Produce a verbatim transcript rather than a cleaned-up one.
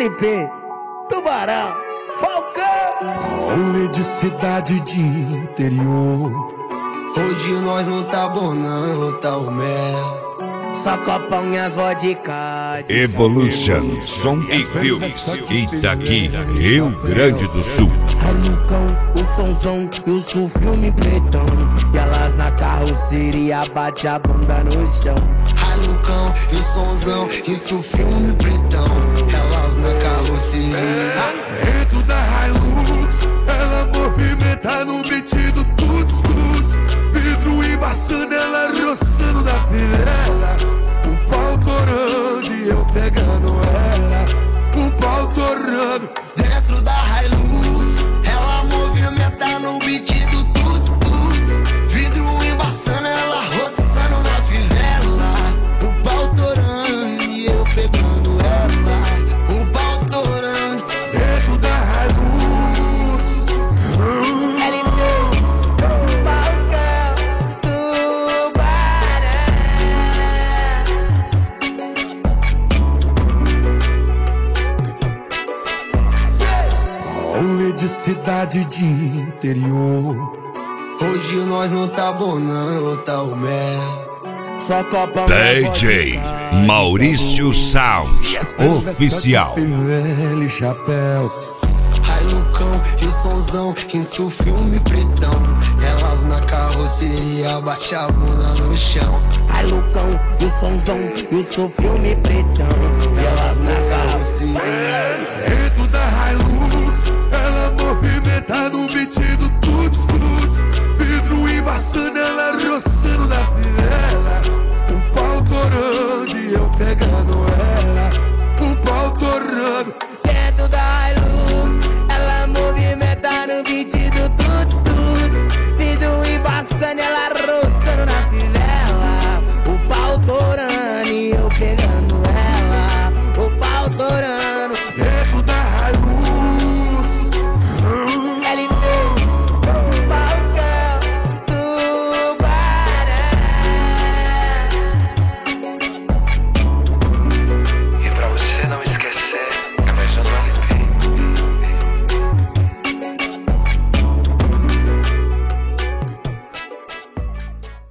L P, Tubarão, Falcão. Rolê de cidade de interior. Hoje nós não tá bom não, tá o mel. Só copão e as vodka. Evolution, som e filmes, Itaqui, Rio Grande do Sul. Lucão, o sonzão e o sul filme pretão. E elas na carroceria bate a bunda no chão. Lucão e o sonzão, isso filme pretão. Elas na carroceria. Dentro da Hilux, ela movimenta no beat do tuts tuts. Vidro embaçando, ela roçando na fivela. O pau torando e eu pegando ela. O pau torando. Dentro da Hilux, ela movimenta no beat do tuts tuts. Vidro embaçando, ela roçando na fivela. O pau torando e eu pegando ela. O pau torando. Dentro da Hilux. L P, Falcão, Tubarão. Rolê de cidade de interior. Hoje nós não tá bom não, tá o mel. Só copão D J Maurício Sound Oficial. Fivela e chapéu. Lucão e o sonzão, isso filme pretão. Elas na carroceria, bate a bunda no chão. Ai, Lucão, e o sonzão, isso filme pretão. Elas na carroceria. Dentro da Hilux, ela movimenta no beat do tuts tuts. Vidro embaçando, ela roçando na fivela. O pau torando e eu pegando ela. O pau torando. Dentro da Hilux, ela movimenta no beat do tuts tuts. Vidro embaçando, ela